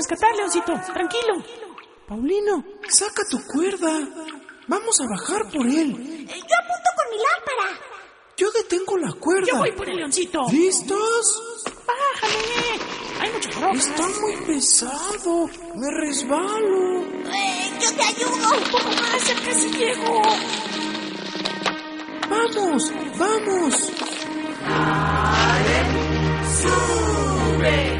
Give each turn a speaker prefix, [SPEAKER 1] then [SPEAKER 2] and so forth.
[SPEAKER 1] rescatar, Leoncito. Tranquilo.
[SPEAKER 2] Paulino, saca tu cuerda. Vamos a bajar por él.
[SPEAKER 3] Yo apunto con mi lámpara.
[SPEAKER 2] Yo detengo la cuerda.
[SPEAKER 1] Yo voy por el Leoncito.
[SPEAKER 2] ¿Listos?
[SPEAKER 1] ¡Bájale! Hay mucha roca.
[SPEAKER 2] Está muy pesado. Me resbalo.
[SPEAKER 3] Yo te ayudo.
[SPEAKER 1] Un poco más, ya casi llego.
[SPEAKER 2] ¡Vamos! ¡Vamos!
[SPEAKER 1] ¡Sube!